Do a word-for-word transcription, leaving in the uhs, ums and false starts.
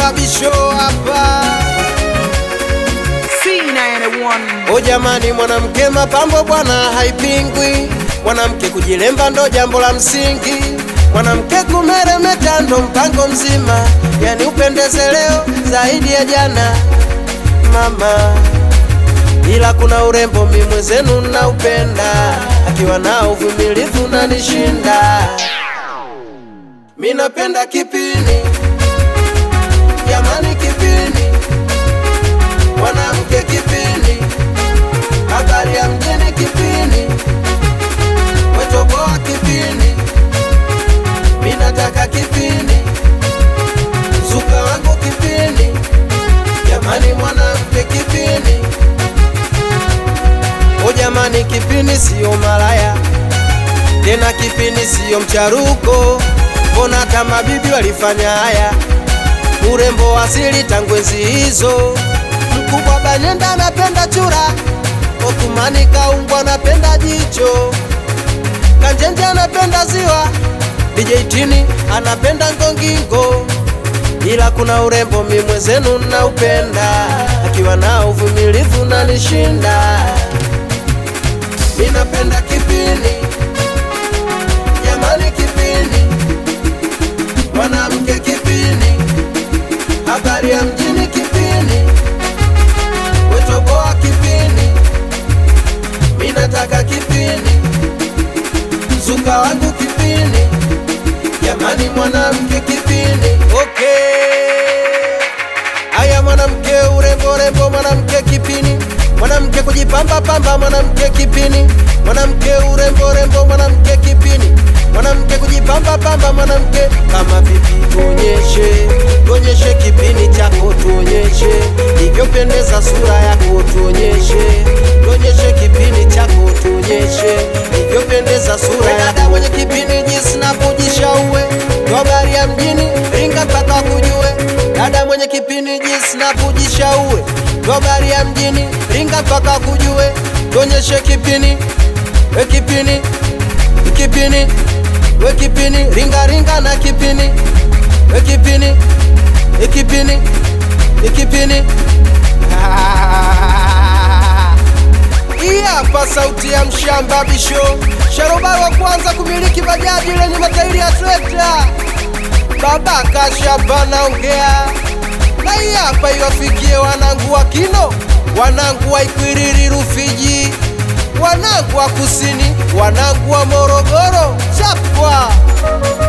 Mshamba Bisho hapa. O jamani, mwanamke mapambo bwana haipingwi, mwanamke kujilemba ndo jambo la msingi, mwanamke kumeremeta ndo mpango mzima, yani upendeze leo zaidi ya jana mama. Ila kuna urembo mimi mwenzenu na upenda, akiwa na uvumilivu na nishinda. Mimi napenda kipini, jamani kipini, mwanamke kipini, habari ya mjini kipini, wetoboa kipini, mimi nataka kipini, mzuka wangu kipini, jamani mwanamke kipini. O jamani, kipini siyo malaya tena, kipini siyo mcharuko, mbona kama bibi walifanya haya, urembo asili tangu enzi hizo. Mkubwa Banyenda anapenda chura, Othmani Kaungwa anapenda jicho, Kanjenje anapenda ziwa, D J Tini anapenda ngongingo. Ila kuna urembo mimi mwenzenu na upenda, akiwa na uvumilivu na nishinda. Mimi napenda kipini, jamani kipini, mwanamke kipini, habari ya mjini kipini, wetoboa kipini, mimi nataka kipini, mzuka wangu kipini, jamani mwanamke kipini. Okay, haya mwanamke urembo rembo, mwanamke kipini, mwanamke kujipamba pamba, mwanamke kipini, mwanamke urembo rembo, mwanamke kipini, mwanamke kujipamba pamba, mwanamke kama vipi, tuonyeshe, tuonyeshe kipini chako, tuonyeshe ivyopendeza sura yako, tuonyeshe, tuonyeshe kipini chako, tuonyeshe ivyopendeza sura yako. Dada mwenye kipini jinsi na kujishaue, habari ya mjini ringa mpaka kujue. Dada mwenye kipini jinsi na kujishaue, habari ya mjini ringa mpaka kujue. Tuonyeshe kipini, we kipini, kipini, we kipini, ringa ringa na kipini, we kipini, kipini, kipini. Hii hapa sauti ya Mshamba Bisho, sharoba wa kwanza kumiliki bajaji lenye matairi ya trekta, baba Kashaba naongea. Na hii hapa iwafikie wanangu wa Kino, wanangu wa Ikwiriri Rufiji, wanangu wa Kusini, wanangu wa Morogoro, chapwa.